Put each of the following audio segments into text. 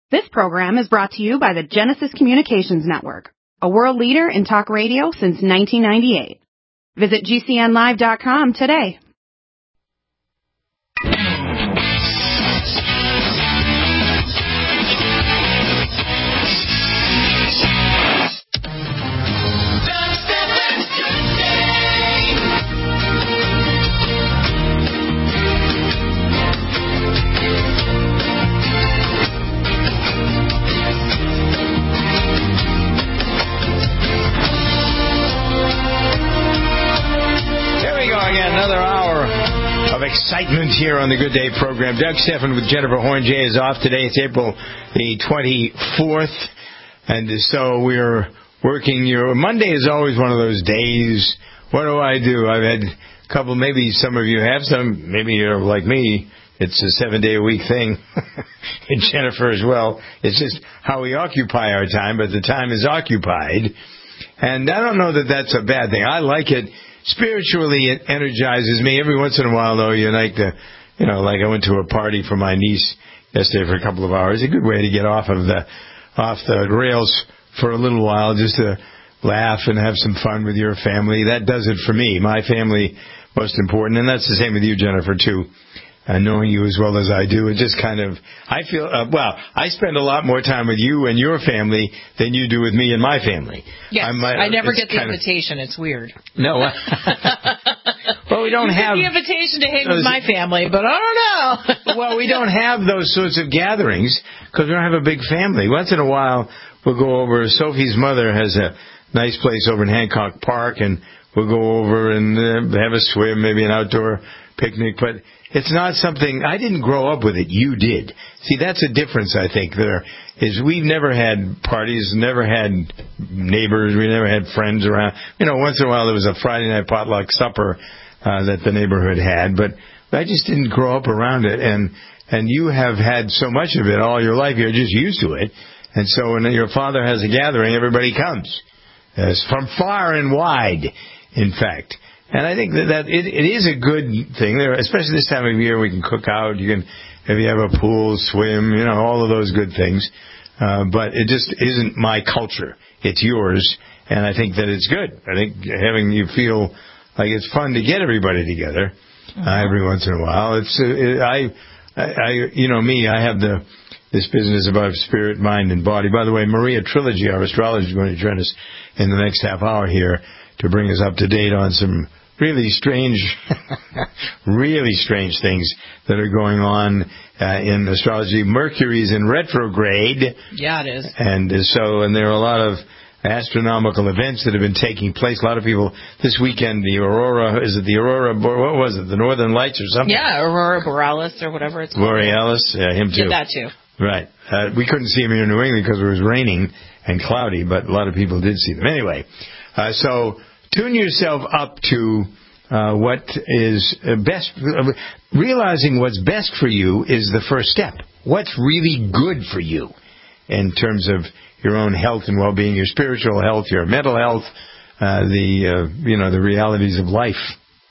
This program is brought to you by the Genesis Communications Network, a world leader in talk radio since 1998. Visit GCNlive.com today. Excitement here on the Good Day program. Doug Stephan with Jennifer Horn-Jay is off today. It's April the 24th, and so we're working. Monday is always one of those days. What do? I've had a couple, maybe some of you have some, maybe you're like me. It's a 7-day-a-week thing. And Jennifer as well. It's just how we occupy our time, but the time is occupied. And I don't know that that's a bad thing. I like it. Spiritually, it energizes me. Every once in a while, though, like I went to a party for my niece yesterday for a couple of hours. A good way to get off the rails for a little while, just to laugh and have some fun with your family. That does it for me. My family, most important, and that's the same with you, Jennifer, too. Knowing you as well as I do, it just kind of, I feel, I spend a lot more time with you and your family than you do with me and my family. Yes, I never get the invitation. It's weird. No. Well, we don't have the invitation to hang with my family, but I don't know. Well, we don't have those sorts of gatherings because we don't have a big family. Once in a while, we'll go over. Sophie's mother has a nice place over in Hancock Park, and we'll go over and have a swim, maybe an outdoor picnic, but it's not something, I didn't grow up with it. You did. See, that's a difference, I think, there, is we've never had parties, never had neighbors, we never had friends around. Once in a while there was a Friday night potluck supper that the neighborhood had, but I just didn't grow up around it, and you have had so much of it all your life, you're just used to it, and so when your father has a gathering, everybody comes, from far and wide, in fact. And I think that it is a good thing, especially this time of year. We can cook out. You can maybe have a pool, swim, all of those good things. But it just isn't my culture. It's yours, and I think that it's good. I think having you feel like it's fun to get everybody together every once in a while. I have this business about spirit, mind, and body. By the way, Maria Trilogy, our astrologer, is going to join us in the next half hour here to bring us up to date on some really strange things that are going on in astrology. Mercury's in retrograde. Yeah, it is. And there are a lot of astronomical events that have been taking place. A lot of people this weekend, the Aurora, what was it, the Northern Lights or something? Yeah, Aurora Borealis or whatever it's called. Borealis, yeah, him too. Yeah, that too. Right. We couldn't see him here in New England because it was raining and cloudy, but a lot of people did see them. Anyway, so tune yourself up to what is best. Realizing what's best for you is the first step. What's really good for you in terms of your own health and well-being, your spiritual health, your mental health, the realities of life.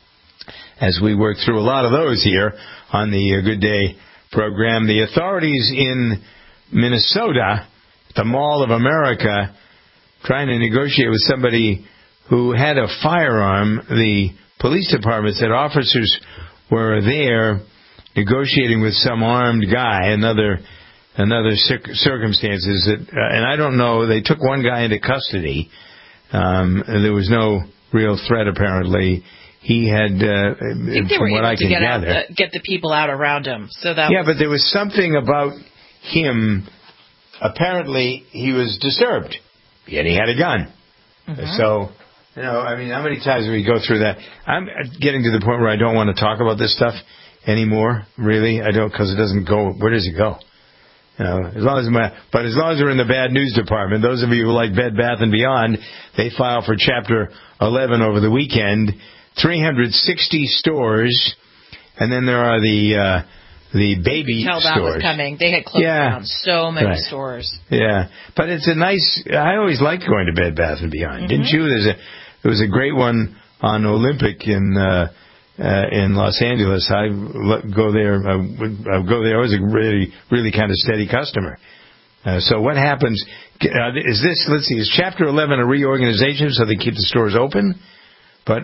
As we work through a lot of those here on the Good Day program, the authorities in Minnesota, the Mall of America, trying to negotiate with somebody who had a firearm. The police department said officers were there negotiating with some armed guy, another circumstances that, and I don't know, they took one guy into custody. There was no real threat apparently. He had, from what I can gather, get the people out around him. So that but there was something about him. Apparently, he was disturbed, yet he had a gun. Mm-hmm. So, how many times do we go through that? I'm getting to the point where I don't want to talk about this stuff anymore. Really, I don't, because it doesn't go. Where does it go? As long as we're in the bad news department, those of you who like Bed Bath & Beyond, they filed for Chapter 11 over the weekend. 360 stores, and then there are the baby stores. That was coming. They had closed down so many stores. Yeah, but it's a nice. I always liked going to Bed Bath & Beyond. Mm-hmm. Didn't you? There was a great one on Olympic in Los Angeles. I go there. I was a really, really kind of steady customer. So what happens? Is this? Let's see. Is Chapter 11 a reorganization so they keep the stores open? I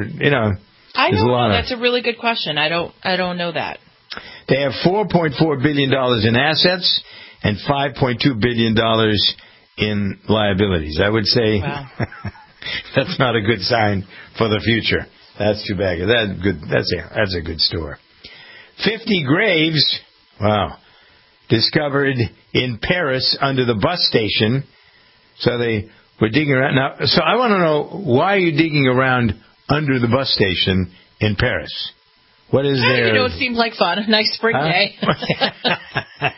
don't know. That's a really good question. I don't know that. They have $4.4 billion in assets and $5.2 billion in liabilities. I would say that's not a good sign for the future. That's too bad. That's a good store. 50 graves, discovered in Paris under the bus station. So they were digging around. Now, so I want to know, why are you digging around under the bus station in Paris? What is there? It seemed like fun. A nice spring day. I'm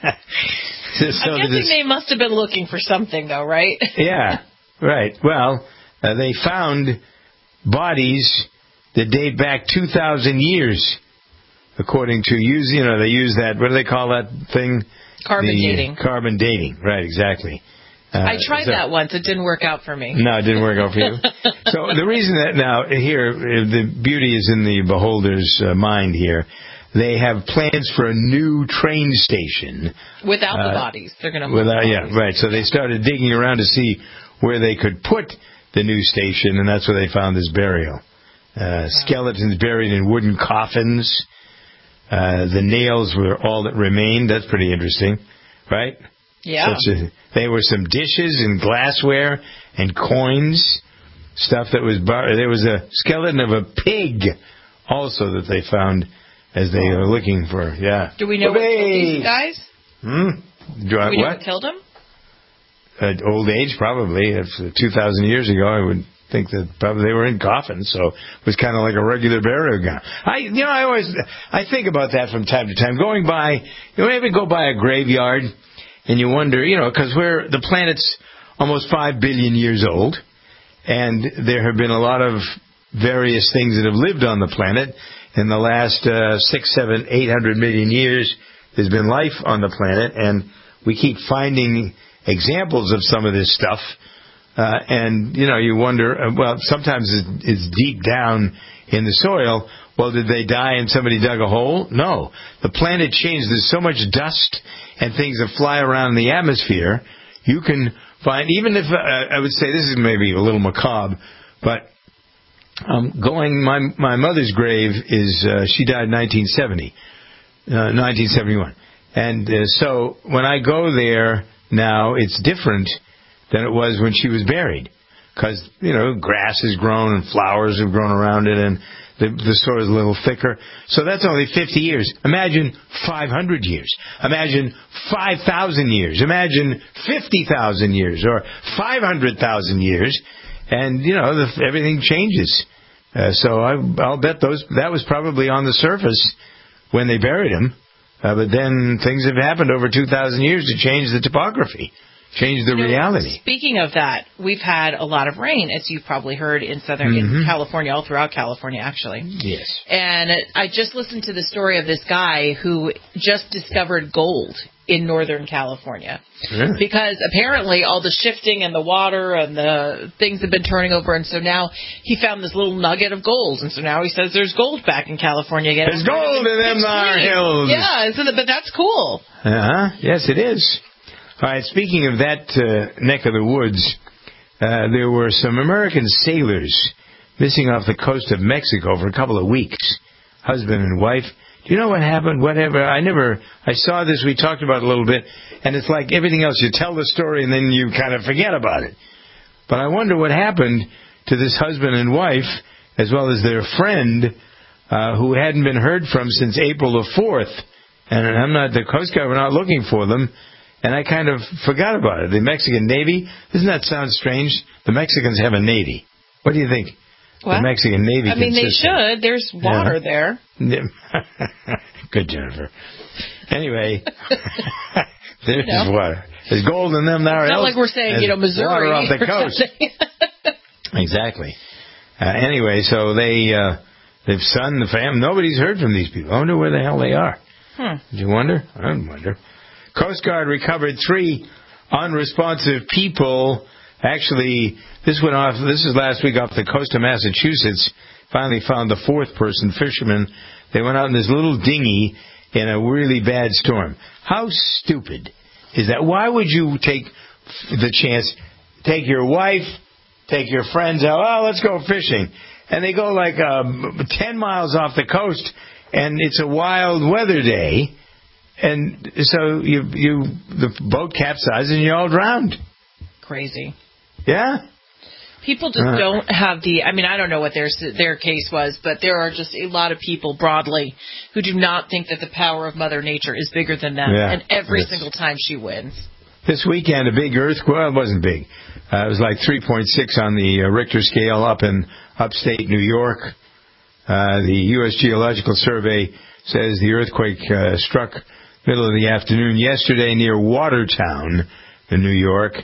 guessing they must have been looking for something, though, right? Yeah, right. Well, they found bodies that date back 2,000 years, according to they use that. What do they call that thing? Carbon dating. Carbon dating. Right. Exactly. I tried that once. It didn't work out for me. No, it didn't work out for you. So the reason that now here, the beauty is in the beholder's mind here. They have plans for a new train station. Without the bodies. They're going to move the bodies. Yeah, right. So they started digging around to see where they could put the new station, and that's where they found this burial. Skeletons buried in wooden coffins. The nails were all that remained. That's pretty interesting, right? Yeah. There were some dishes and glassware and coins, stuff that was there was a skeleton of a pig also that they found as they were looking for. Yeah. Do we know what killed these guys? Do we know what killed them? Old age, probably. If 2,000 years ago, I would think that probably they were in coffins, so it was kind of like a regular burial ground. I think about that from time to time. Going by, you ever go by a graveyard? And you wonder, because the planet's almost 5 billion years old, and there have been a lot of various things that have lived on the planet. In the last 6, 7, 800 million years, there's been life on the planet, and we keep finding examples of some of this stuff. And you wonder, sometimes it's deep down in the soil. Well, did they die and somebody dug a hole? No. The planet changed. There's so much dust and things that fly around in the atmosphere. You can find, even if, I would say this is maybe a little macabre, but my mother's grave is, she died in 1971. And so when I go there now, it's different than it was when she was buried. Because, grass has grown and flowers have grown around it, and the soil is a little thicker. So that's only 50 years. Imagine 500 years. Imagine 5,000 years. Imagine 50,000 years or 500,000 years. And, everything changes. So I'll bet that was probably on the surface when they buried him. But then things have happened over 2,000 years to change the topography. Change the reality. Speaking of that, we've had a lot of rain, as you've probably heard in in California, all throughout California, actually. Yes. And I just listened to the story of this guy who just discovered gold in Northern California. Really? Because apparently all the shifting and the water and the things have been turning over, and so now he found this little nugget of gold, and so now he says there's gold back in California again. There's gold in them there hills. Yeah, but that's cool. Yes, it is. All right, speaking of that neck of the woods, there were some American sailors missing off the coast of Mexico for a couple of weeks, husband and wife. Do you know what happened? Whatever. I saw this, we talked about it a little bit, and it's like everything else. You tell the story and then you kind of forget about it. But I wonder what happened to this husband and wife, as well as their friend, who hadn't been heard from since April the 4th. And the Coast Guard were not looking for them. And I kind of forgot about it. The Mexican Navy, doesn't that sound strange? The Mexicans have a Navy. What do you think? What? The Mexican Navy they should. There's water there. Good, Jennifer. Anyway, there's water. There's gold in them there. It's not like we're saying, Missouri. Water off the coast. Exactly. Anyway, so they've son, the fam. Nobody's heard from these people. I wonder where the hell they are. Did you wonder? I wonder. Coast Guard recovered 3 unresponsive people. Actually, this is last week off the coast of Massachusetts. Finally found the 4th person, fishermen. They went out in this little dinghy in a really bad storm. How stupid is that why would you take the chance, take your wife, take your friends out, oh, let's go fishing. And they go like 10 miles off the coast, and it's a wild weather day, and so the boat capsizes and you all drowned. Crazy. Yeah? People just don't have the, I mean, I don't know what their case was, but there are just a lot of people broadly who do not think that the power of Mother Nature is bigger than them. Yeah, and every single time she wins. This weekend, a big earthquake, well, it wasn't big. It was like 3.6 on the Richter scale up in upstate New York. The U.S. Geological Survey says the earthquake struck middle of the afternoon yesterday near Watertown in New York.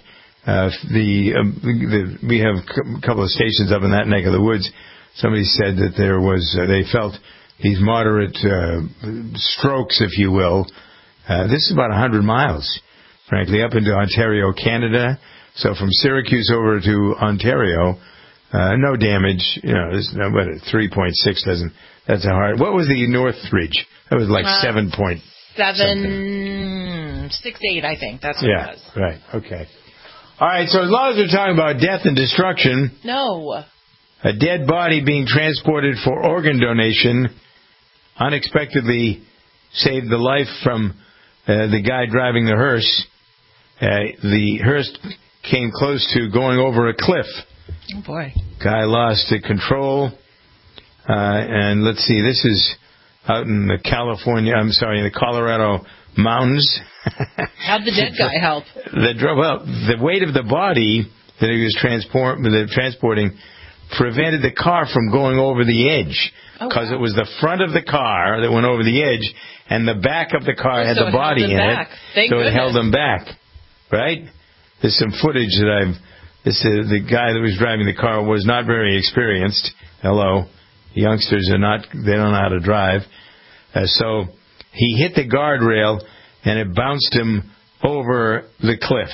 We have a couple of stations up in that neck of the woods. Somebody said that there was, they felt these moderate strokes, if you will. This is about 100 miles, frankly, up into Ontario, Canada. So from Syracuse over to Ontario, no damage. You know, this, but 3.6 doesn't. That's a hard. What was the Northridge? That was like 7.7, 6.8, I think. That's what it was. Right. Okay. All right, so as long as we're talking about death and destruction, a dead body being transported for organ donation unexpectedly saved the life from the guy driving the hearse. The hearse came close to going over a cliff. Oh, boy. Guy lost control. And let's see, this is out in the Colorado mountains. How'd the dead guy help? The weight of the body that he was transporting prevented the car from going over the edge, because it was the front of the car that went over the edge, and the back of the car had the body in it, so it held them back. Right? There's some footage that the guy that was driving the car was not very experienced. Hello. Youngsters they don't know how to drive. So he hit the guardrail, and it bounced him over the cliff.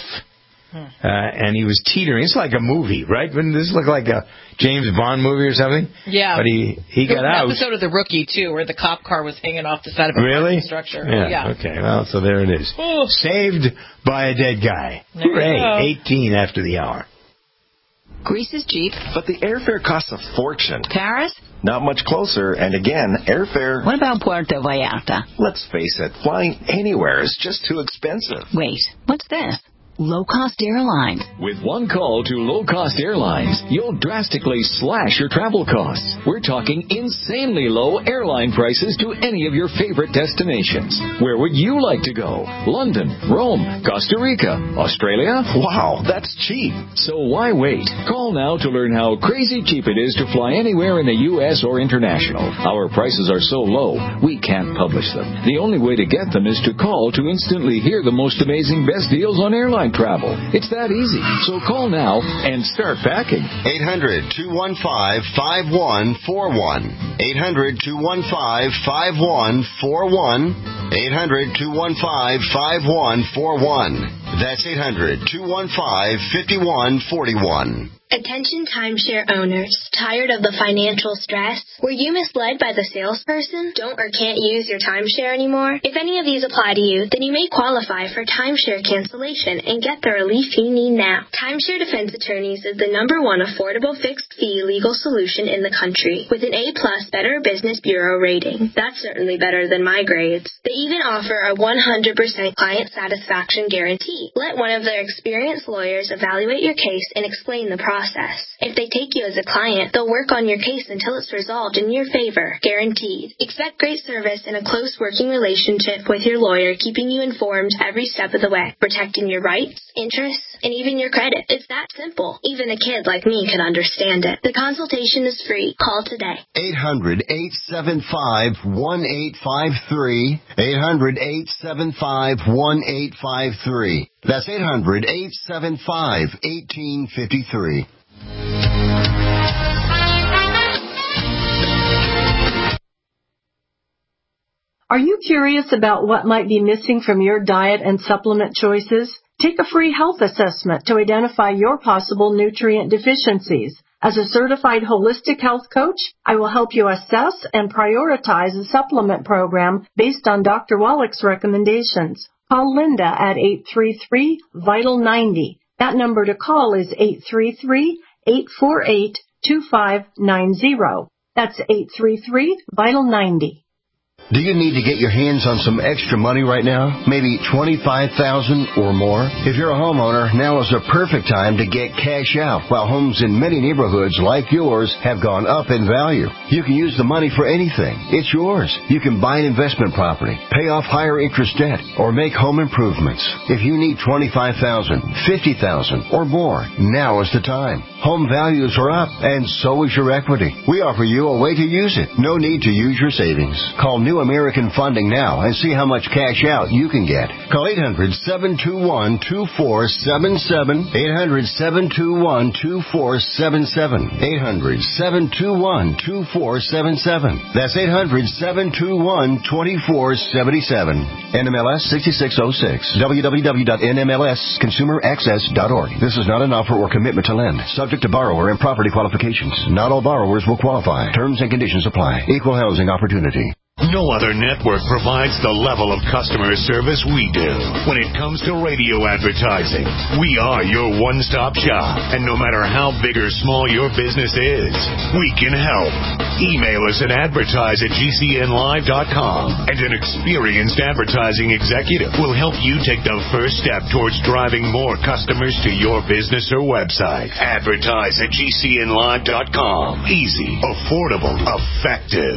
And he was teetering. It's like a movie, right? Wouldn't this look like a James Bond movie or something? Yeah. But he got out. There was an episode of The Rookie, too, where the cop car was hanging off the side of a parking structure. Yeah. Okay. Well, so there it is. Ooh. Saved by a dead guy. Hooray. 18 after the hour. Greece is cheap. But the airfare costs a fortune. Paris? Not much closer, and again, airfare... What about Puerto Vallarta? Let's face it, flying anywhere is just too expensive. Wait, what's this? Low-cost airlines. With one call to low-cost airlines, you'll drastically slash your travel costs. We're talking insanely low airline prices to any of your favorite destinations. Where would you like to go? London, Rome, Costa Rica, Australia? Wow, that's cheap. So why wait? Call now to learn how crazy cheap it is to fly anywhere in the U.S. or international. Our prices are so low, we can't publish them. The only way to get them is to call to instantly hear the most amazing best deals on airline travel. It's that easy. So call now and start packing. 800-215-5141. 800-215-5141. 800-215-5141. That's 800-215-5141. Attention timeshare owners. Tired of the financial stress? Were you misled by the salesperson? Don't or can't use your timeshare anymore? If any of these apply to you, then you may qualify for timeshare cancellation and get the relief you need now. Timeshare Defense Attorneys is the #1 affordable fixed-fee legal solution in the country, with an A+ Better Business Bureau rating. That's certainly better than my grades. They even offer a 100% client satisfaction guarantee. Let one of their experienced lawyers evaluate your case and explain the process. If they take you as a client, they'll work on your case until it's resolved in your favor, guaranteed. Expect great service and a close working relationship with your lawyer, keeping you informed every step of the way, protecting your rights, interests, and even your credit. It's that simple. Even a kid like me could understand it. The consultation is free. Call today. 800-875-1853. 800-875-1853. That's 800-875-1853. Are you curious about what might be missing from your diet and supplement choices? Take a free health assessment to identify your possible nutrient deficiencies. As a certified holistic health coach, I will help you assess and prioritize a supplement program based on Dr. Wallach's recommendations. Call Linda at 833-VITAL-90. That number to call is 833-848-2590. That's 833-VITAL-90. Do you need to get your hands on some extra money right now? Maybe $25,000 or more? If you're a homeowner, now is the perfect time to get cash out while homes in many neighborhoods like yours have gone up in value. You can use the money for anything. It's yours. You can buy an investment property, pay off higher interest debt, or make home improvements. If you need $25,000, $50,000 or more, now is the time. Home values are up, and so is your equity. We offer you a way to use it. No need to use your savings. Call New American Funding now and see how much cash out you can get. Call 800-721-2477. 800-721-2477. 800-721-2477. That's 800-721-2477. NMLS 6606. www.nmlsconsumeraccess.org. This is not an offer or commitment to lend. Subject to borrower and property qualifications. Not all borrowers will qualify. Terms and conditions apply. Equal housing opportunity. No other network provides the level of customer service we do. When it comes to radio advertising, we are your one-stop shop. And no matter how big or small your business is, we can help. Email us at advertise@gcnlive.com, and an experienced advertising executive will help you take the first step towards driving more customers to your business or website. Advertise@gcnlive.com. Easy, affordable, effective.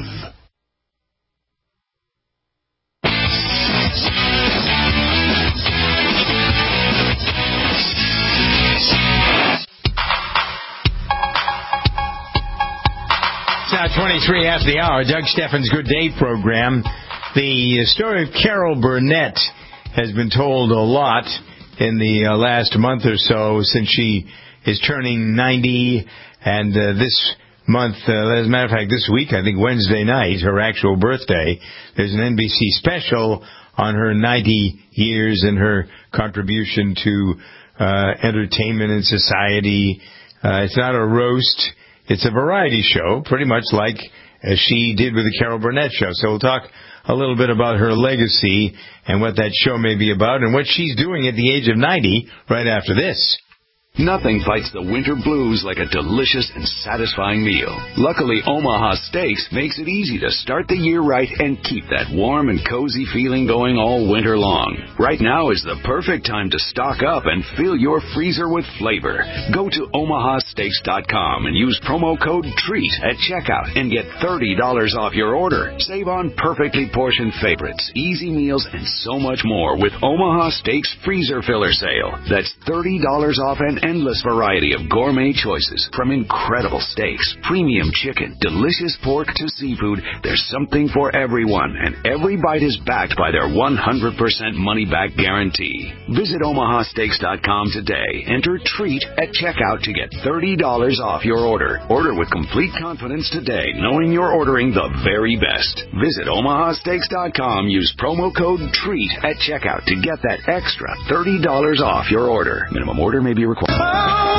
It's now 23 after the hour. Doug Steffens' Good Day program. The story of Carol Burnett has been told a lot in the last month or so since she is turning 90. And this month, as a matter of fact, this week, I think Wednesday night, her actual birthday, there's an NBC special on her 90 years and her contribution to entertainment and society. It's not a roast. It's a variety show, pretty much like as she did with the Carol Burnett show. So we'll talk a little bit about her legacy and what that show may be about and what she's doing at the age of 90 right after this. Nothing fights the winter blues like a delicious and satisfying meal. Luckily, Omaha Steaks makes it easy to start the year right and keep that warm and cozy feeling going all winter long. Right now is the perfect time to stock up and fill your freezer with flavor. Go to omahasteaks.com and use promo code TREAT at checkout and get $30 off your order. Save on perfectly portioned favorites, easy meals, and so much more with Omaha Steaks Freezer Filler Sale. That's $30 off an endless variety of gourmet choices, from incredible steaks, premium chicken, delicious pork to seafood. There's something for everyone, and every bite is backed by their 100% money-back guarantee. Visit omahasteaks.com today. Enter TREAT at checkout to get $30 off your order. Order with complete confidence today, knowing you're ordering the very best. Visit omahasteaks.com. Use promo code TREAT at checkout to get that extra $30 off your order. Minimum order may be required. A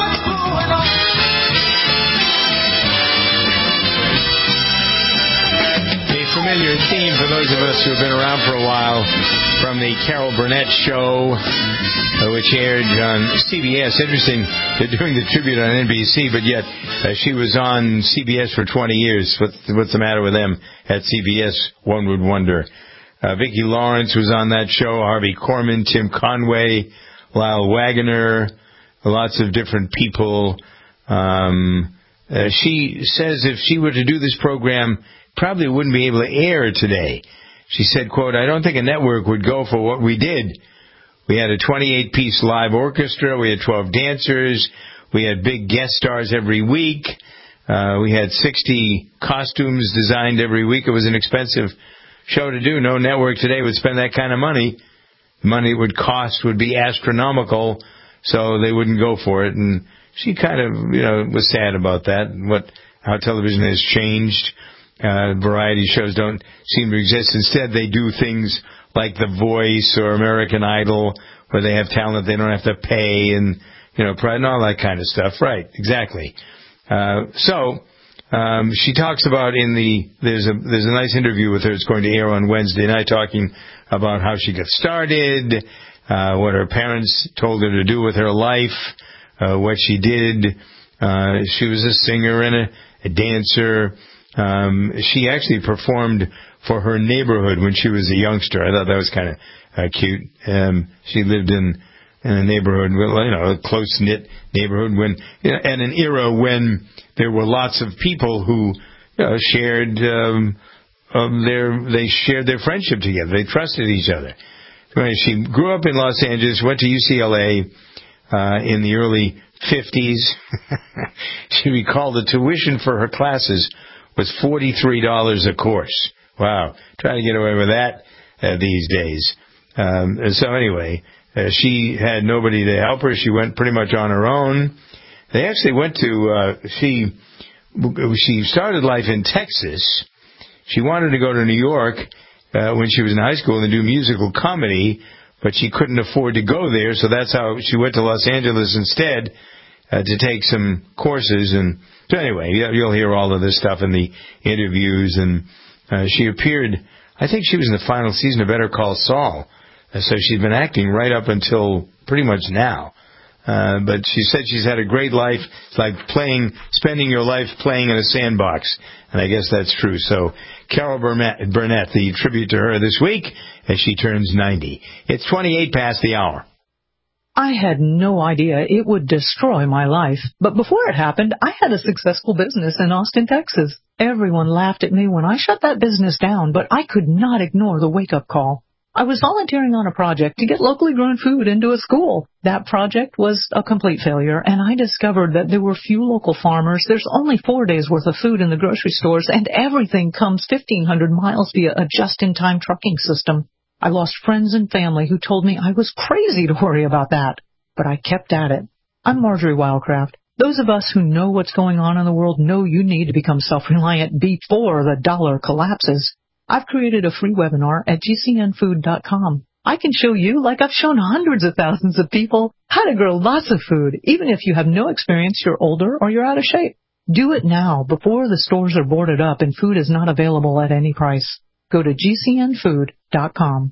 familiar theme for those of us who have been around for a while from the Carol Burnett show, which aired on CBS. Interesting, they're doing the tribute on NBC, but yet she was on CBS for 20 years. What's the matter with them at CBS, one would wonder. Vicki Lawrence was on that show, Harvey Korman, Tim Conway, Lyle Waggoner, lots of different people. She says if she were to do this program, probably wouldn't be able to air today. She said, quote, "I don't think a network would go for what we did. We had a 28-piece live orchestra. We had 12 dancers. We had big guest stars every week. We had 60 costumes designed every week. It was an expensive show to do. No network today would spend that kind of money. The money it would cost would be astronomical, so they wouldn't go for it." And she kind of, was sad about that, how television has changed. Variety shows don't seem to exist. Instead, they do things like The Voice or American Idol, where they have talent they don't have to pay, and pride and all that kind of stuff. Right, exactly. So She talks about there's a nice interview with her. It's going to air on Wednesday night, talking about how she got started, what her parents told her to do with her life, what she did. She was a singer and a dancer. She actually performed for her neighborhood when she was a youngster. I thought that was kind of cute. She lived in a neighborhood, a close-knit neighborhood, and an era when there were lots of people who shared their friendship together. They trusted each other. She grew up in Los Angeles, went to UCLA in the early 50s. She recalled the tuition for her classes was $43 a course. Wow, trying to get away with that these days. So anyway, she had nobody to help her. She went pretty much on her own. They actually went to, she started life in Texas. She wanted to go to New York when she was in high school and do musical comedy, but she couldn't afford to go there, so that's how she went to Los Angeles instead to take some courses. And so anyway, you'll hear all of this stuff in the interviews. And she appeared, I think she was in the final season of Better Call Saul. So she's been acting right up until pretty much now. But she said she's had a great life. It's like spending your life playing in a sandbox. And I guess that's true. So Carol Burnett, the tribute to her this week as she turns 90. It's 28 past the hour. I had no idea it would destroy my life. But before it happened, I had a successful business in Austin, Texas. Everyone laughed at me when I shut that business down, but I could not ignore the wake-up call. I was volunteering on a project to get locally grown food into a school. That project was a complete failure, and I discovered that there were few local farmers. There's only 4 days' worth of food in the grocery stores, and everything comes 1,500 miles via a just-in-time trucking system. I lost friends and family who told me I was crazy to worry about that, but I kept at it. I'm Marjorie Wildcraft. Those of us who know what's going on in the world know you need to become self-reliant before the dollar collapses. I've created a free webinar at gcnfood.com. I can show you, like I've shown hundreds of thousands of people, how to grow lots of food, even if you have no experience, you're older, or you're out of shape. Do it now, before the stores are boarded up and food is not available at any price. Go to gcnfood.com.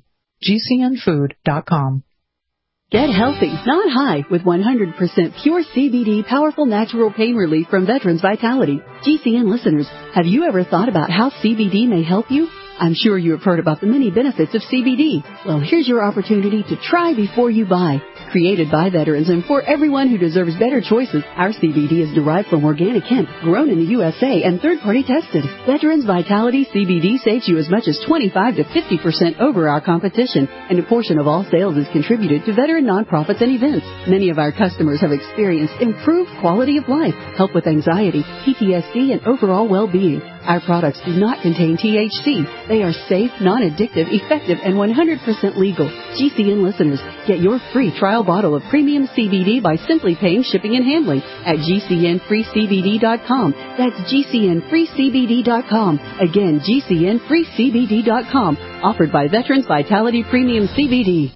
gcnfood.com. Get healthy, not high, with 100% pure CBD powerful natural pain relief from Veterans Vitality. GCN listeners, have you ever thought about how CBD may help you? I'm sure you have heard about the many benefits of CBD. Well, here's your opportunity to try before you buy. Created by veterans and for everyone who deserves better choices, our CBD is derived from organic hemp, grown in the USA and third-party tested. Veterans Vitality CBD saves you as much as 25 to 50% over our competition, and a portion of all sales is contributed to veteran nonprofits and events. Many of our customers have experienced improved quality of life, help with anxiety, PTSD, and overall well-being. Our products do not contain THC. They are safe, non-addictive, effective, and 100% legal. GCN listeners, get your free trial bottle of premium CBD by simply paying shipping and handling at GCNFreeCBD.com. That's GCNFreeCBD.com. Again, GCNFreeCBD.com. Offered by Veterans Vitality Premium CBD.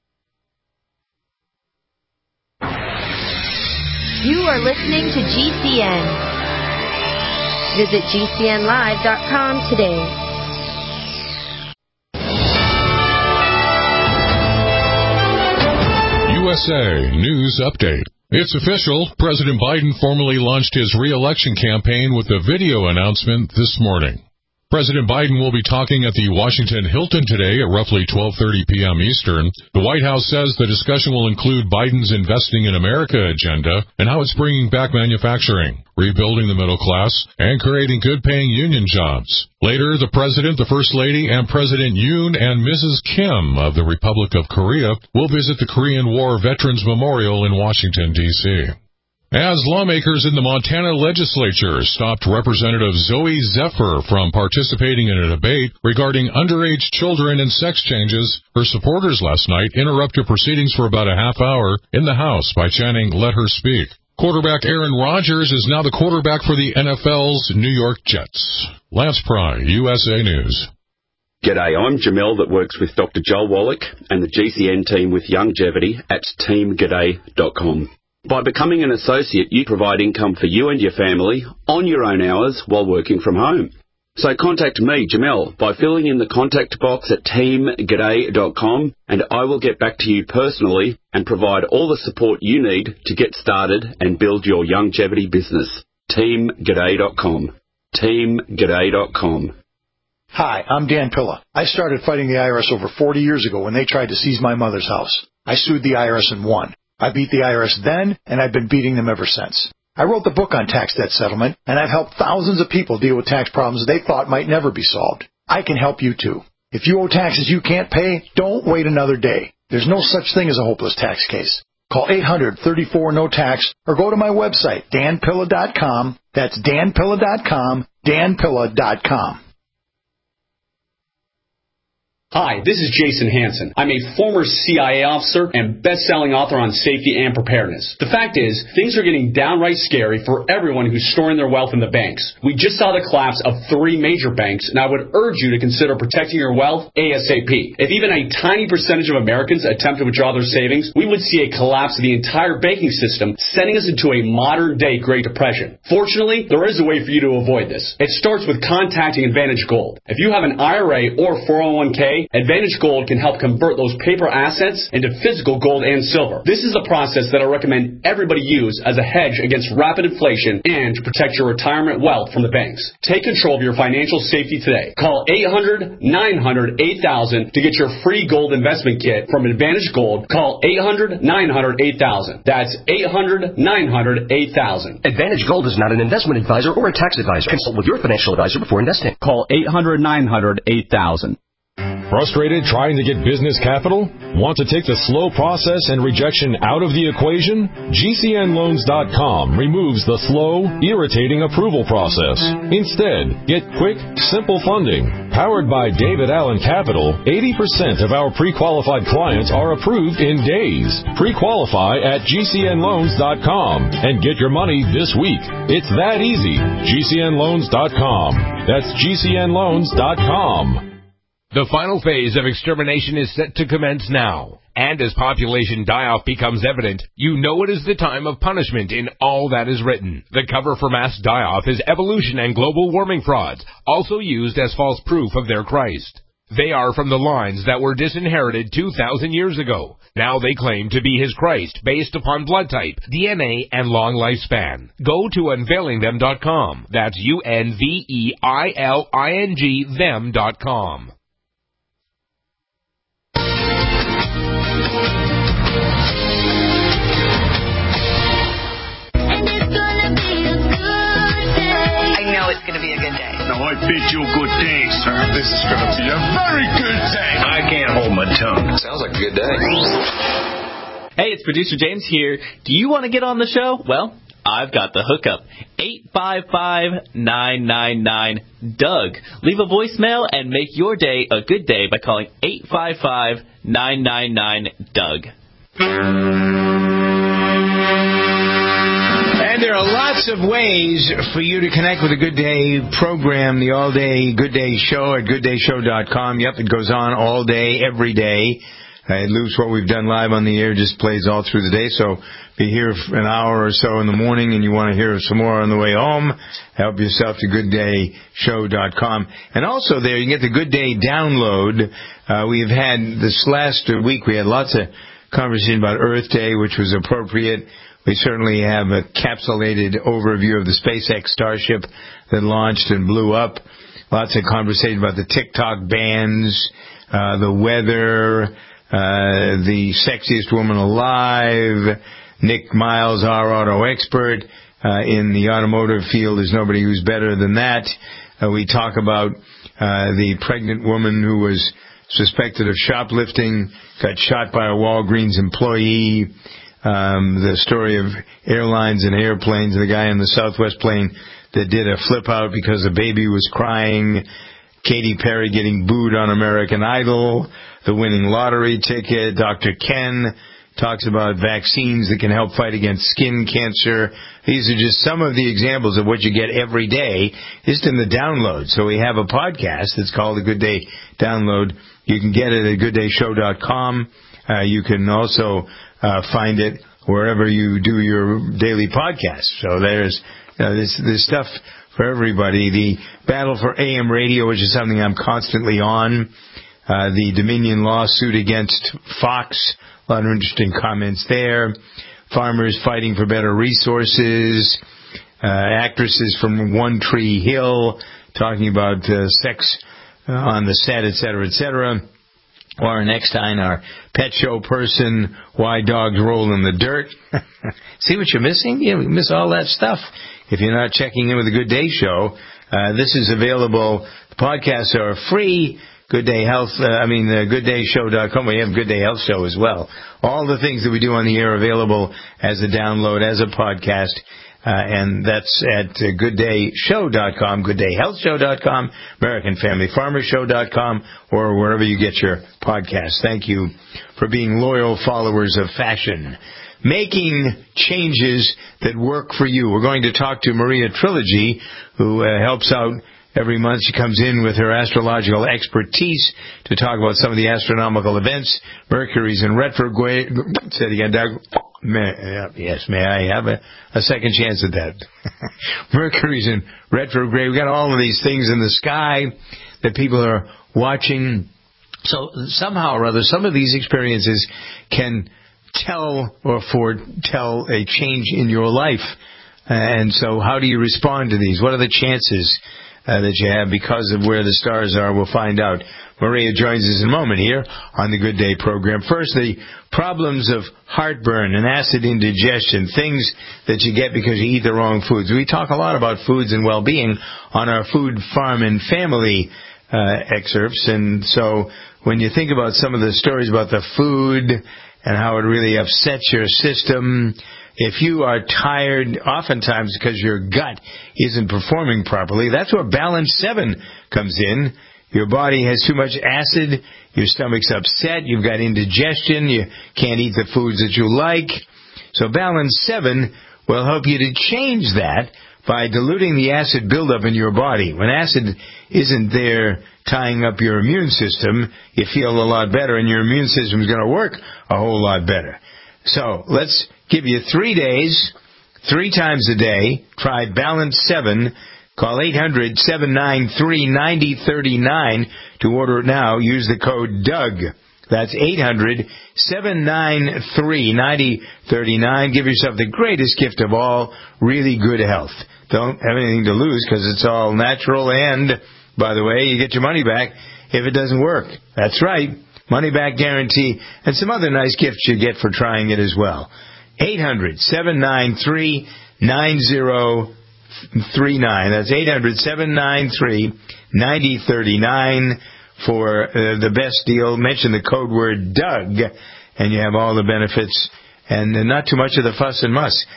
You are listening to GCN. Visit GCNlive.com today. USA News Update. It's official. President Biden formally launched his re-election campaign with a video announcement this morning. President Biden will be talking at the Washington Hilton today at roughly 12:30 p.m. Eastern. The White House says the discussion will include Biden's Investing in America agenda and how it's bringing back manufacturing, rebuilding the middle class, and creating good-paying union jobs. Later, the President, the First Lady, and President Yoon and Mrs. Kim of the Republic of Korea will visit the Korean War Veterans Memorial in Washington, D.C. As lawmakers in the Montana legislature stopped Representative Zoe Zephyr from participating in a debate regarding underage children and sex changes, her supporters last night interrupted proceedings for about a half hour in the House by chanting, "Let her speak." Quarterback Aaron Rodgers is now the quarterback for the NFL's New York Jets. Lance Pry, USA News. G'day, I'm Jamel that works with Dr. Joel Wallach and the GCN team with Longevity at teamg'day.com. By becoming an associate, you provide income for you and your family on your own hours while working from home. So contact me, Jamel, by filling in the contact box at teamg'day.com, and I will get back to you personally and provide all the support you need to get started and build your longevity business. teamg'day.com. teamg'day.com. Hi, I'm Dan Pilla. I started fighting the IRS over 40 years ago when they tried to seize my mother's house. I sued the IRS and won. I beat the IRS then, and I've been beating them ever since. I wrote the book on tax debt settlement, and I've helped thousands of people deal with tax problems they thought might never be solved. I can help you too. If you owe taxes you can't pay, don't wait another day. There's no such thing as a hopeless tax case. Call 800-34-NO-TAX or go to my website, danpilla.com. That's danpilla.com, danpilla.com. Hi, this is Jason Hansen. I'm a former CIA officer and best-selling author on safety and preparedness. The fact is, things are getting downright scary for everyone who's storing their wealth in the banks. We just saw the collapse of 3 major banks, and I would urge you to consider protecting your wealth ASAP. If even a tiny percentage of Americans attempt to withdraw their savings, we would see a collapse of the entire banking system, sending us into a modern-day Great Depression. Fortunately, there is a way for you to avoid this. It starts with contacting Advantage Gold. If you have an IRA or 401k, Advantage Gold can help convert those paper assets into physical gold and silver. This is the process that I recommend everybody use as a hedge against rapid inflation and to protect your retirement wealth from the banks. Take control of your financial safety today. Call 800-900-8000 to get your free gold investment kit from Advantage Gold. Call 800-900-8000. That's 800-900-8000. Advantage Gold is not an investment advisor or a tax advisor. Consult with your financial advisor before investing. Call 800-900-8000. Frustrated trying to get business capital? Want to take the slow process and rejection out of the equation? GCNloans.com removes the slow, irritating approval process. Instead, get quick, simple funding. Powered by David Allen Capital, 80% of our pre-qualified clients are approved in days. Pre-qualify at GCNloans.com and get your money this week. It's that easy. GCNloans.com. That's GCNloans.com. The final phase of extermination is set to commence now. And as population die-off becomes evident, you know it is the time of punishment in all that is written. The cover for mass die-off is evolution and global warming frauds, also used as false proof of their Christ. They are from the lines that were disinherited 2,000 years ago. Now they claim to be his Christ based upon blood type, DNA, and long lifespan. Go to unveilingthem.com. That's UNVEILING them.com. It's going to be a good day. No, I bid you good day, sir. This is going to be a very good day. I can't hold my tongue. Sounds like a good day. Hey, it's producer James here. Do you want to get on the show? Well, I've got the hookup. 855-999-DOUG. Leave a voicemail and make your day a good day by calling 855-999-DOUG. And there are lots of ways for you to connect with the Good Day program, the all-day Good Day show at gooddayshow.com. Yep, it goes on all day, every day. It loops what we've done live on the air, just plays all through the day. So if you're here for an hour or so in the morning and you want to hear some more on the way home, help yourself to gooddayshow.com. And also there, you can get the Good Day download. We've had this last week, we had lots of conversation about Earth Day, which was appropriate. We certainly have a capsulated overview of the SpaceX Starship that launched and blew up. Lots of conversation about the TikTok bans, the weather, the sexiest woman alive, Nick Miles, our auto expert. In the automotive field, there's nobody who's better than that. We talk about the pregnant woman who was suspected of shoplifting, got shot by a Walgreens employee. The story of airlines and airplanes, the guy in the Southwest plane that did a flip out because the baby was crying, Katy Perry getting booed on American Idol, the winning lottery ticket, Dr. Ken talks about vaccines that can help fight against skin cancer. These are just some of the examples of what you get every day, just in the download. So we have a podcast that's called the Good Day Download. You can get it at gooddayshow.com. You can also find it wherever you do your daily podcast. So there's this stuff for everybody. The battle for AM radio, which is something I'm constantly on. The Dominion lawsuit against Fox. A lot of interesting comments there. Farmers fighting for better resources. Actresses from One Tree Hill talking about sex on the set, etc., etc. Warren Eckstein, our pet show person. Why dogs roll in the dirt. See what you're missing? You miss all that stuff if you're not checking in with the Good Day Show. This is available. The podcasts are free. Good Day Health, GoodDayShow.com. We have Good Day Health Show as well. All the things that we do on the air are available as a download, as a podcast. And that's at GoodDayShow.com, GoodDayHealthShow.com, AmericanFamilyFarmerShow.com, or wherever you get your podcasts. Thank you for being loyal followers of fashion. Making changes that work for you. We're going to talk to Maria Trilogy, who helps out every month. She comes in with her astrological expertise to talk about some of the astronomical events. Mercury's in retrograde. Say it again, Doug. Yes, may I have a second chance at that? Mercury's in retrograde. We've got all of these things in the sky that people are watching. So somehow or other, some of these experiences can tell or foretell a change in your life. And so how do you respond to these? What are the chances that you have because of where the stars are? We'll find out. Maria joins us in a moment here on the Good Day program. First, the problems of heartburn and acid indigestion, things that you get because you eat the wrong foods. We talk a lot about foods and well-being on our Food, Farm, and Family excerpts. And so when you think about some of the stories about the food and how it really upsets your system, if you are tired, oftentimes because your gut isn't performing properly, that's where Balance 7 comes in. Your body has too much acid, your stomach's upset, you've got indigestion, you can't eat the foods that you like. So Balance 7 will help you to change that by diluting the acid buildup in your body. When acid isn't there tying up your immune system, you feel a lot better and your immune system is going to work a whole lot better. So let's give you 3 days, 3 times a day. Try Balance 7. Call 800-793-9039 to order it now. Use the code DOUG. That's 800-793-9039. Give yourself the greatest gift of all, really good health. Don't have anything to lose because it's all natural. And, by the way, you get your money back if it doesn't work. That's right. Money back guarantee. And some other nice gifts you get for trying it as well. 800-793-9039. That's 800-793-9039 for the best deal. Mention the code word Doug, and you have all the benefits and not too much of the fuss and muss.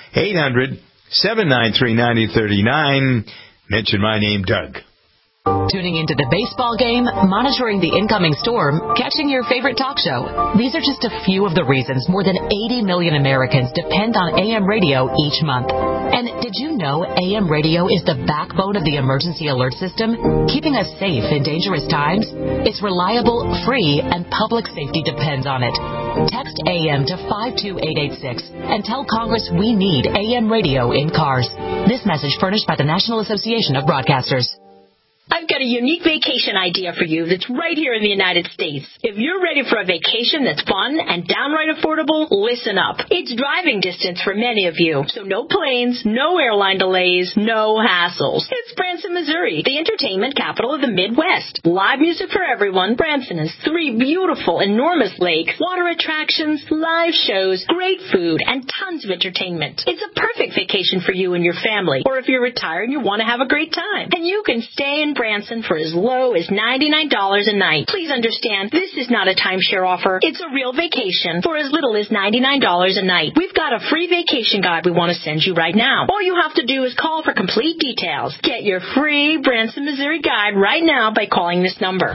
800-793-9039. Mention my name, Doug. Tuning into the baseball game, monitoring the incoming storm, catching your favorite talk show. These are just a few of the reasons more than 80 million Americans depend on AM radio each month. And did you know AM radio is the backbone of the emergency alert system, keeping us safe in dangerous times? It's reliable, free, and public safety depends on it. Text AM to 52886 and tell Congress we need AM radio in cars. This message furnished by the National Association of Broadcasters. I've got a unique vacation idea for you that's right here in the United States. If you're ready for a vacation that's fun and downright affordable, listen up. It's driving distance for many of you, so no planes, no airline delays, no hassles. It's Branson, Missouri, the entertainment capital of the Midwest. Live music for everyone. Branson has 3 beautiful, enormous lakes, water attractions, live shows, great food, and tons of entertainment. It's a perfect vacation for you and your family, or if you're retired and you want to have a great time. And you can stay in Branson for as low as $99 a night. Please understand, this is not a timeshare offer. It's a real vacation for as little as $99 a night. We've got a free vacation guide we want to send you right now. All you have to do is call for complete details. Get your free Branson, Missouri guide right now by calling this number.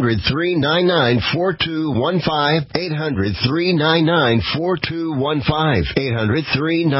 800-399-4215. 800-399-4215.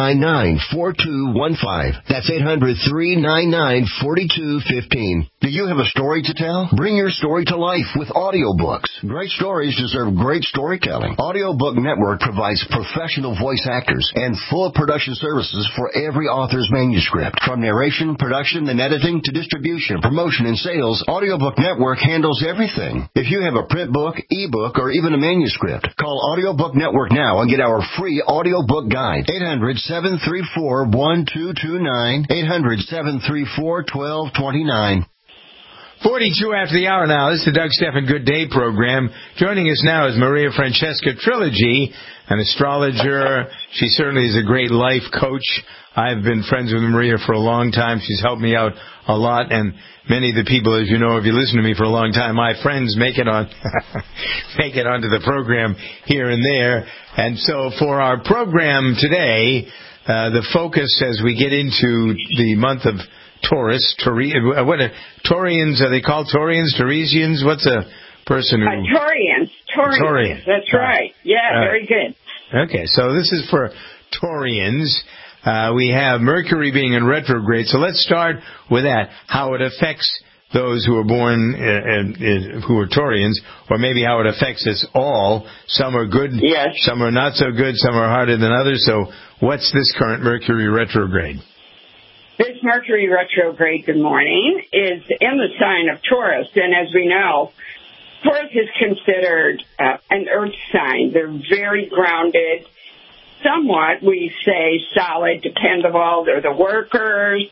800-399-4215. That's 800-399-4215. Do you have have a story to tell? Bring your story to life with audiobooks. Great stories deserve great storytelling. Audiobook Network provides professional voice actors and full production services for every author's manuscript. From narration, production, and editing to distribution, promotion, and sales, Audiobook Network handles everything. If you have a print book, ebook, or even a manuscript, call Audiobook Network now and get our free audiobook guide. 800-734-1229. 800-734-1229. 42 after the hour now. This is the Doug Stephan Good Day program. Joining us now is Maria Francesca Trilogy, an astrologer. She certainly is a great life coach. I've been friends with Maria for a long time. She's helped me out a lot, and many of the people, as you know, if you listen to me for a long time, my friends make it onto the program here and there. And so for our program today, the focus as we get into the month of Taurus, what are Taurians? Are they called Taurians? Tauresians? What's a person who? Taurians. That's right. Yeah, very good. Okay, so this is for Taurians. We have Mercury being in retrograde, so let's start with that. How it affects those who are born who are Taurians, or maybe how it affects us all. Some are good, some are not so good, some are harder than others. So, what's this current Mercury retrograde? This Mercury retrograde, good morning, is in the sign of Taurus. And as we know, Taurus is considered an earth sign. They're very grounded, somewhat, we say, solid, dependable. They're the workers.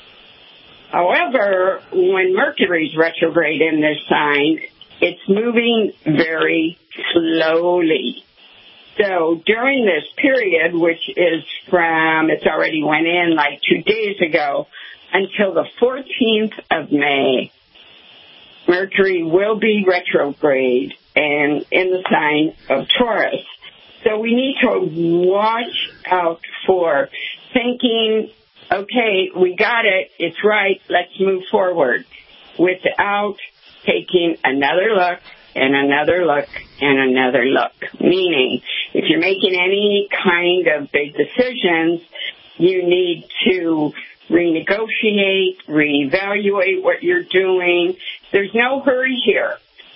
However, when Mercury's retrograde in this sign, it's moving very slowly. So during this period, which is it's already went in like 2 days ago, until the 14th of May, Mercury will be retrograde and in the sign of Taurus. So we need to watch out for thinking, okay, we got it, it's right, let's move forward, without taking another look and another look and another look. Meaning, if you're making any kind of big decisions, you need to renegotiate, reevaluate what you're doing. There's no hurry here.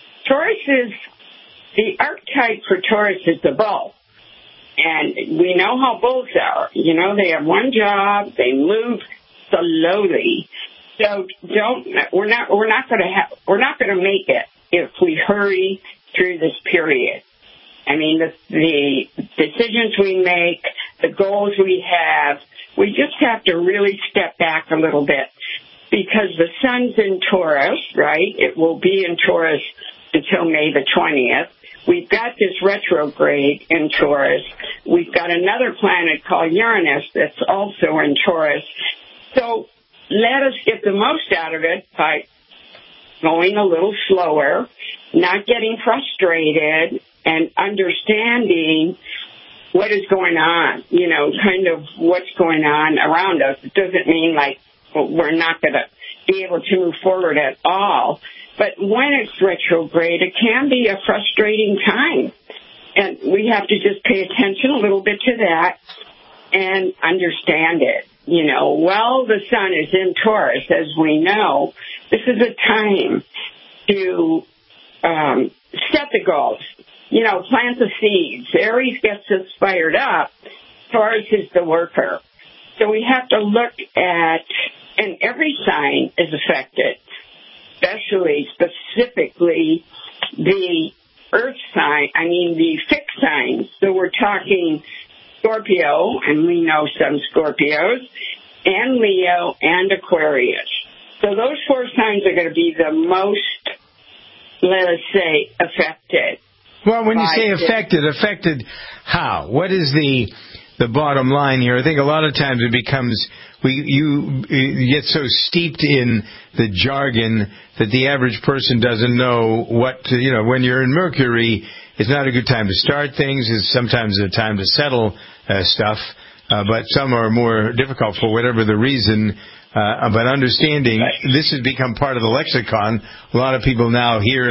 The archetype for Taurus is the bull. And we know how bulls are. You know, they have one job, they move slowly. So we're not going to make it if we hurry through this period. I mean, the decisions we make, the goals we have, we just have to really step back a little bit, because the sun's in Taurus, right? It will be in Taurus until May the 20th. We've got this retrograde in Taurus. We've got another planet called Uranus that's also in Taurus. So let us get the most out of it by going a little slower, not getting frustrated, and understanding what is going on, kind of what's going on around us. It doesn't mean like we're not going to be able to move forward at all. But when it's retrograde, it can be a frustrating time. And we have to just pay attention a little bit to that and understand it. While the sun is in Taurus, as we know, this is a time to set the goals. Plant the seeds. Aries gets us fired up. Taurus is the worker. So we have to look at, and every sign is affected, specifically the earth sign, the fixed signs. So we're talking Scorpio, and we know some Scorpios, and Leo, and Aquarius. So those 4 signs are going to be the most, let us say, affected. Well, when you say affected how? What is the bottom line here? I think a lot of times it becomes you get so steeped in the jargon that the average person doesn't know what to, when you're in Mercury, it's not a good time to start things. It's sometimes a time to settle stuff, but some are more difficult for whatever the reason. But understanding this has become part of the lexicon. A lot of people now hear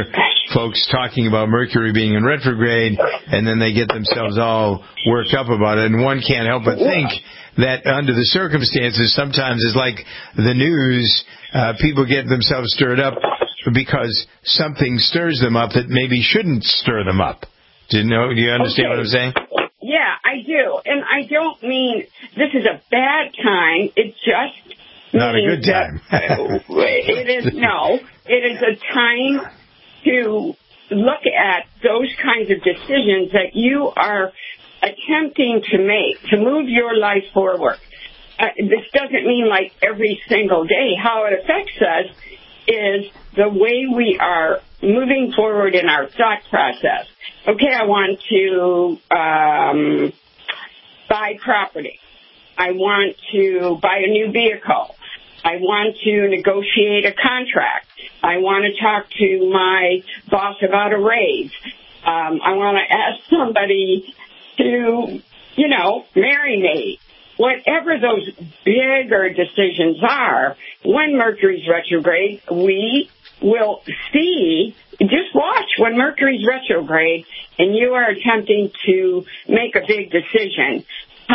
folks talking about Mercury being in retrograde, and then they get themselves all worked up about it. And one can't help but think that under the circumstances, sometimes it's like the news, people get themselves stirred up because something stirs them up that maybe shouldn't stir them up. Do you understand what I'm saying? Yeah, I do. And I don't mean this is a bad time. It just not a good time. It is a time to look at those kinds of decisions that you are attempting to make to move your life forward. This doesn't mean like every single day. How it affects us is the way we are moving forward in our thought process. Okay, I want to buy property. I want to buy a new vehicle. I want to negotiate a contract. I want to talk to my boss about a raise. I want to ask somebody to, marry me. Whatever those bigger decisions are, when Mercury's retrograde, we will see, just watch when Mercury's retrograde and you are attempting to make a big decision,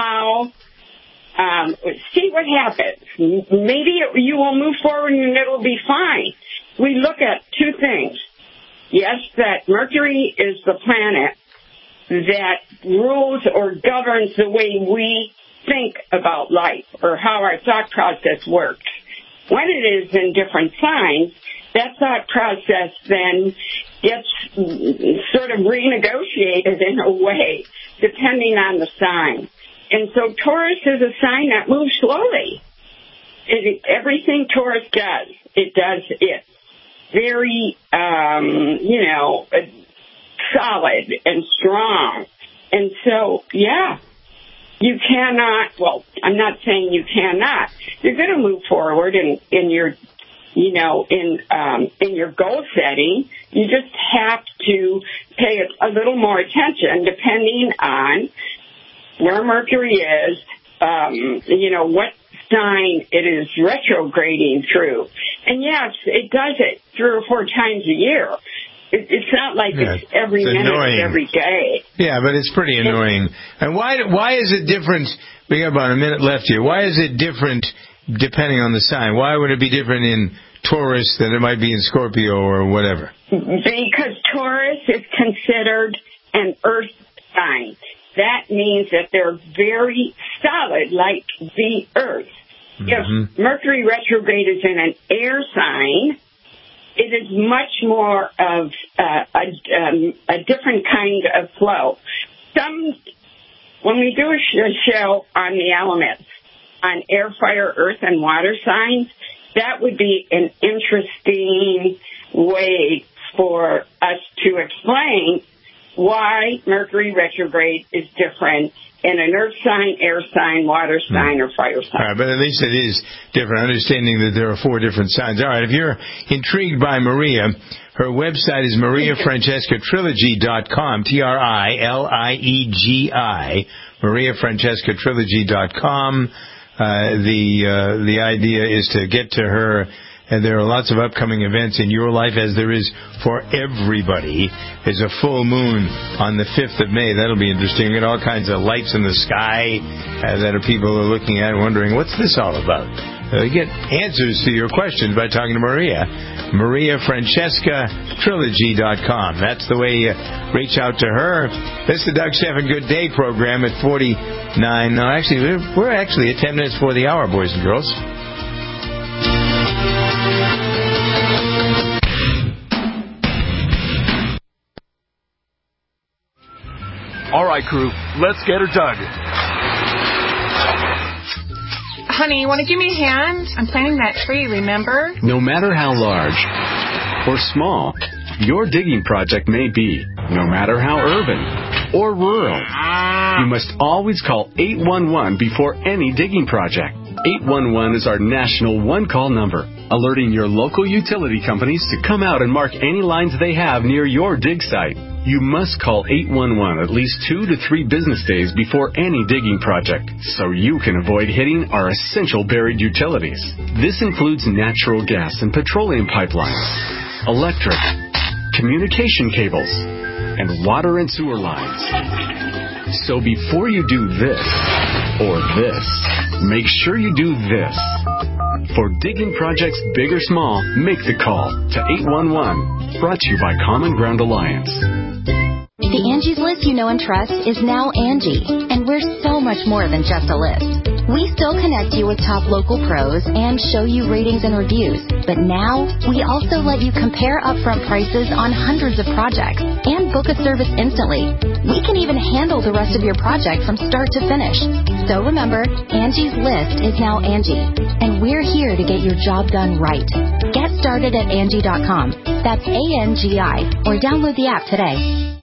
see what happens. Maybe you will move forward and it will be fine. We look at two things. Yes, that Mercury is the planet that rules or governs the way we think about life or how our thought process works. When it is in different signs, that thought process then gets sort of renegotiated in a way, depending on the sign. And so Taurus is a sign that moves slowly. Everything Taurus does, it does it very, solid and strong. And so, you cannot, I'm not saying you cannot. You're going to move forward in your, in your goal setting. You just have to pay a little more attention depending on where Mercury is, what sign it is retrograding through. And yes, it does it 3 or 4 times a year. It's not like it's every minute of every day. Yeah, but it's pretty annoying. And why is it different? We have about a minute left here. Why is it different depending on the sign? Why would it be different in Taurus than it might be in Scorpio or whatever? Because Taurus is considered an earth sign. That means that they're very solid, like the earth. If Mercury retrograde is in an air sign, it is much more of a different kind of flow. When we do a show on the elements, on air, fire, earth, and water signs, that would be an interesting way for us to explain why Mercury retrograde is different in an earth sign, air sign, water sign, or fire sign. All right, but at least it is different, understanding that there are 4 different signs. All right, if you're intrigued by Maria, her website is MariaFrancescaTrilogy.com, TRILIEGI, MariaFrancescaTrilogy.com. The idea is to get to her. And there are lots of upcoming events in your life, as there is for everybody. There's a full moon on the 5th of May. That'll be interesting. We get all kinds of lights in the sky that people are looking at, wondering, what's this all about? You get answers to your questions by talking to Maria. MariaFrancescaTrilogy.com. That's the way you reach out to her. This is the Doug Stephan Good Day program at 49. No, actually, we're actually at 10 minutes before the hour, boys and girls. All right, crew, let's get her dug. Honey, you want to give me a hand? I'm planting that tree, remember? No matter how large or small your digging project may be, no matter how urban or rural, you must always call 811 before any digging project. 811 is our national one-call number, alerting your local utility companies to come out and mark any lines they have near your dig site. You must call 811 at least 2 to 3 business days before any digging project, so you can avoid hitting our essential buried utilities. This includes natural gas and petroleum pipelines, electric, communication cables, and water and sewer lines. So before you do this or this, make sure you do this. For digging projects big or small, make the call to 811. Brought to you by Common Ground Alliance. The Angie's List you know and trust is now Angie, and we're so much more than just a list. We still connect you with top local pros and show you ratings and reviews, but now we also let you compare upfront prices on hundreds of projects and book a service instantly. We can even handle the rest of your project from start to finish. So remember, Angie's List is now Angie, and we're here to get your job done right. Get started at Angie.com. That's ANGI, or download the app today.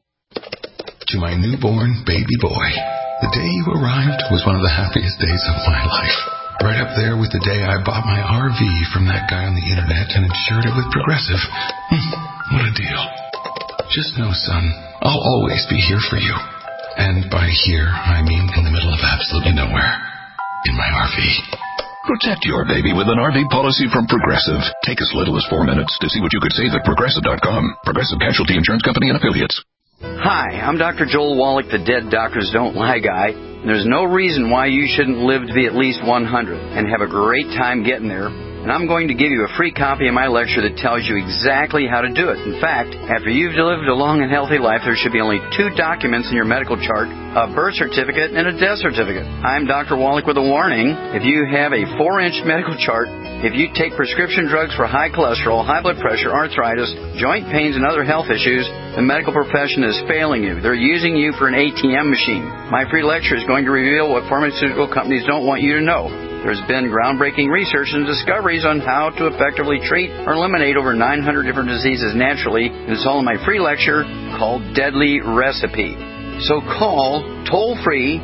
To my newborn baby boy, the day you arrived was one of the happiest days of my life. Right up there with the day I bought my RV from that guy on the internet and insured it with Progressive. What a deal. Just know, son, I'll always be here for you. And by here, I mean in the middle of absolutely nowhere. In my RV. Protect your baby with an RV policy from Progressive. Take as little as 4 minutes to see what you could save at Progressive.com. Progressive Casualty Insurance Company and Affiliates. Hi, I'm Dr. Joel Wallach, the Dead Doctors Don't Lie guy. There's no reason why you shouldn't live to be at least 100 and have a great time getting there. And I'm going to give you a free copy of my lecture that tells you exactly how to do it. In fact, after you've lived a long and healthy life, there should be only 2 documents in your medical chart, a birth certificate and a death certificate. I'm Dr. Wallach with a warning. If you have a 4-inch medical chart, if you take prescription drugs for high cholesterol, high blood pressure, arthritis, joint pains, and other health issues, the medical profession is failing you. They're using you for an ATM machine. My free lecture is going to reveal what pharmaceutical companies don't want you to know. There's been groundbreaking research and discoveries on how to effectively treat or eliminate over 900 different diseases naturally, and it's all in my free lecture called Deadly Recipe. So call toll-free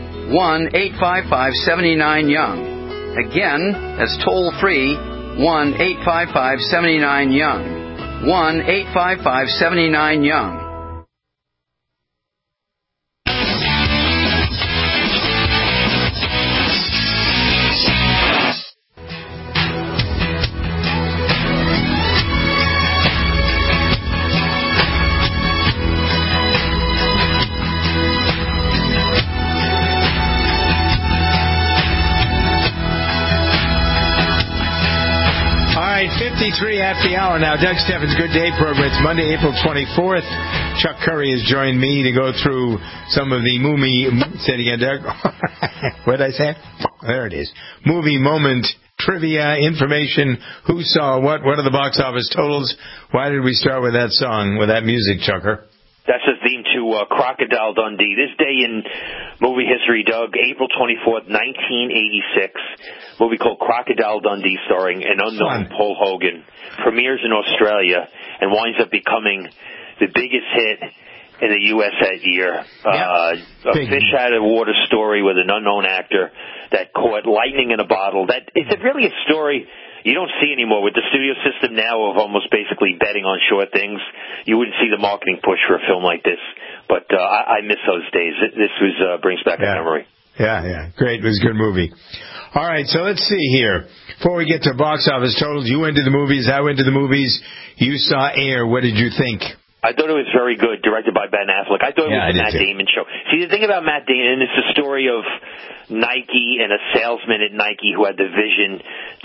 1-855-79-YOUNG. Again, that's toll-free 1-855-79-YOUNG. 1-855-79-YOUNG. All right, 53 after the hour now. Doug Steffens' Good Day program. It's Monday, April 24th. Chuck Curry has joined me to go through some of the movie... Say it again, Doug. What did I say? There it is. Movie moment trivia, information, who saw what are the box office totals. Why did we start with that song, with that music, Chucker? That's the theme to Crocodile Dundee. This day in movie history, Doug, April 24th, 1986. Movie called Crocodile Dundee starring an unknown Paul Hogan. Premieres in Australia and winds up becoming the biggest hit in the U.S. that year. A fish out of water story with an unknown actor that caught lightning in a bottle. It's really a story you don't see anymore with the studio system now of almost basically betting on short things. You wouldn't see the marketing push for a film like this. But I miss those days. This brings back a memory. Yeah. Great. It was a good movie. All right, so let's see here. Before we get to box office totals, you went to the movies, I went to the movies. You saw Air. What did you think? I thought it was very good, directed by Ben Affleck. I thought it was a Matt Damon show. See, the thing about Matt Damon, it's the story of Nike and a salesman at Nike who had the vision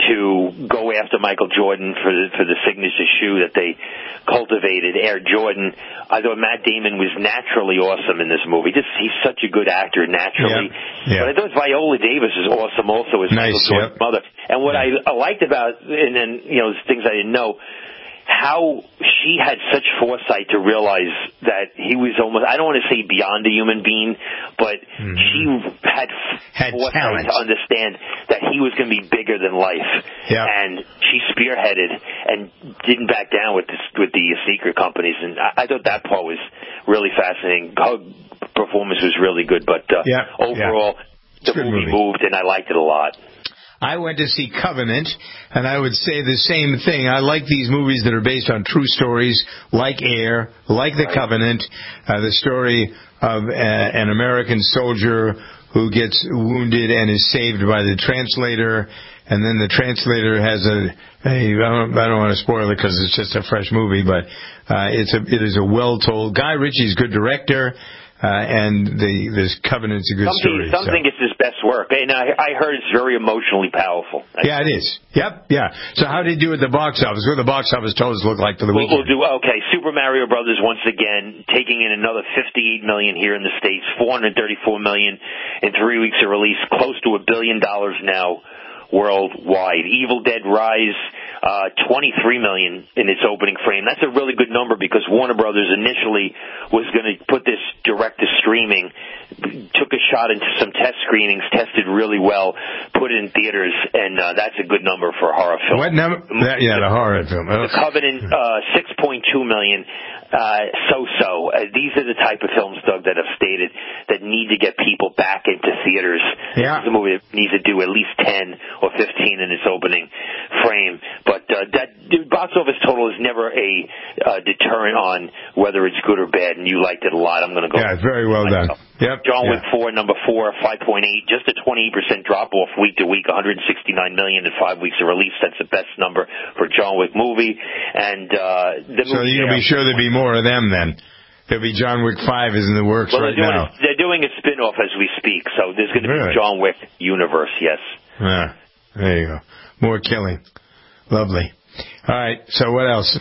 to go after Michael Jordan for the signature shoe that they cultivated, Air Jordan. I thought Matt Damon was naturally awesome in this movie. He's such a good actor naturally. Yeah. But I thought Viola Davis is awesome also as Michael Jordan's mother. And what I liked about, and then, things I didn't know, how she had such foresight to realize that he was almost, I don't want to say beyond a human being, but she had foresight talent to understand that he was going to be bigger than life. Yeah. And she spearheaded and didn't back down with the secret companies. And I thought that part was really fascinating. Her performance was really good, but overall, the movie moved, and I liked it a lot. I went to see Covenant, and I would say the same thing. I like these movies that are based on true stories, like Air, like The Covenant, the story of an American soldier who gets wounded and is saved by the translator, And then the translator has I don't want to spoil it because it's just a fresh movie, but it is a well-told. Guy Ritchie's a good director, and this Covenant's a good story. Some think it's his best work, and I heard it's very emotionally powerful. Yeah, it is. Yep, yeah. So how did it do at the box office? What did the box office totals look like for the weekend? Okay, Super Mario Brothers once again taking in another $58 million here in the States, $434 million in 3 weeks of release, close to $1 billion now worldwide. Evil Dead Rise, $23 million in its opening frame. That's a really good number because Warner Brothers initially was going to put this direct to streaming, took a shot into some test screenings, tested really well, put it in theaters, and that's a good number for a horror film. What number? The horror film. The Covenant, $6.2 million. So-so. These are the type of films, Doug, that have stated that need to get people back into theaters. Yeah. This is a movie that needs to do at least 10 or 15 in its opening frame. But that box office total is never a deterrent on whether it's good or bad, and you liked it a lot. I'm going to go. Yeah, very well done. Yep. John Wick 4, number 4, 5.8, just a 28% drop-off week to week, $169 million in 5 weeks of release. That's the best number for a John Wick movie. And so you'll be sure there'll be more of them then. There'll be John Wick 5 is in the works now. They're doing a spin-off as we speak, so there's going to be a John Wick universe, yes. Yeah, there you go. More killing. Lovely. All right, so what else?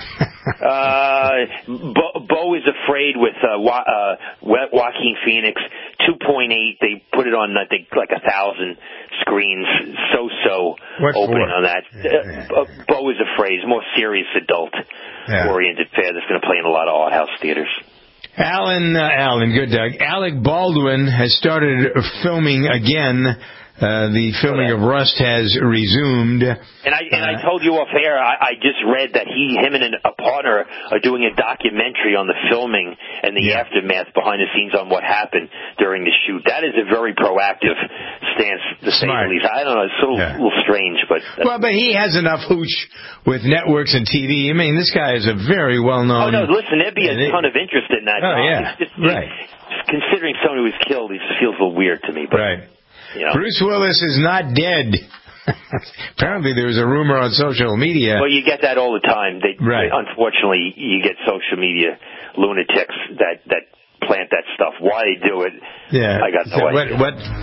Beau is Afraid with Joaquin Phoenix, 2.8. They put it on, I think, like 1,000 screens. So opening on that. Beau is Afraid is more serious adult-oriented fare that's going to play in a lot of art house theaters. Alan, good Doug. Alec Baldwin has started filming again. The filming of Rust has resumed. And I told you off air, I just read that him and a partner are doing a documentary on the filming and the aftermath behind the scenes on what happened during the shoot. That is a very proactive stance, to say the least. I don't know, it's a little strange, but... but he has enough hooch with networks and TV. I mean, this guy is a very well-known... Oh, no, listen, there'd be a ton of interest in that. Oh, yeah, right. Considering someone who was killed, it just feels a little weird to me. But, right. Bruce Willis is not dead. Apparently there was a rumor on social media. Well, you get that all the time. Unfortunately, you get social media lunatics that plant that stuff. Why they do it, I got no idea.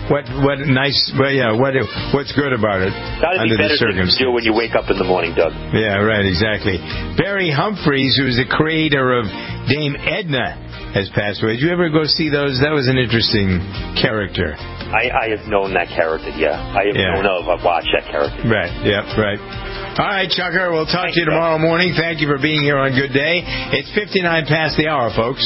What's good about it? Gotta be better things to do when you wake up in the morning, Doug. Yeah, right, exactly. Barry Humphries, who is the creator of Dame Edna, has passed away. Did you ever go see those? That was an interesting character. I have known that character, I have known I've watched that character. Right, right. All right, Chucker, we'll talk to you tomorrow morning. Thank you for being here on Good Day. It's 59 past the hour, folks.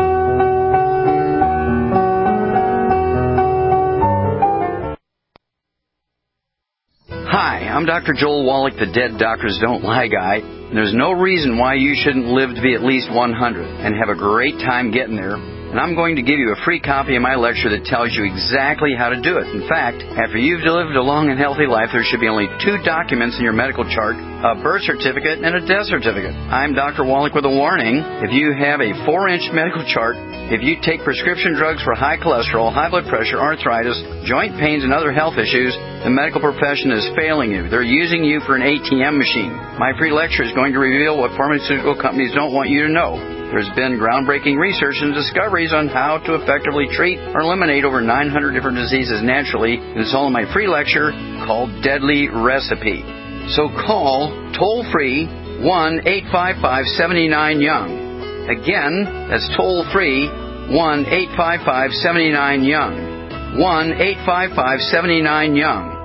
Hi, I'm Dr. Joel Wallach, the Dead Doctors Don't Lie guy. And there's no reason why you shouldn't live to be at least 100 and have a great time getting there. And I'm going to give you a free copy of my lecture that tells you exactly how to do it. In fact, after you've lived a long and healthy life, there should be only 2 documents in your medical chart, a birth certificate and a death certificate. I'm Dr. Wallach with a warning. If you have a 4-inch medical chart, if you take prescription drugs for high cholesterol, high blood pressure, arthritis, joint pains, and other health issues, the medical profession is failing you. They're using you for an ATM machine. My free lecture is going to reveal what pharmaceutical companies don't want you to know. There's been groundbreaking research and discoveries on how to effectively treat or eliminate over 900 different diseases naturally, and it's all in my free lecture called Deadly Recipe. So call toll-free 1-855-79-YOUNG. Again, that's toll-free 1-855-79-YOUNG. 1-855-79-YOUNG.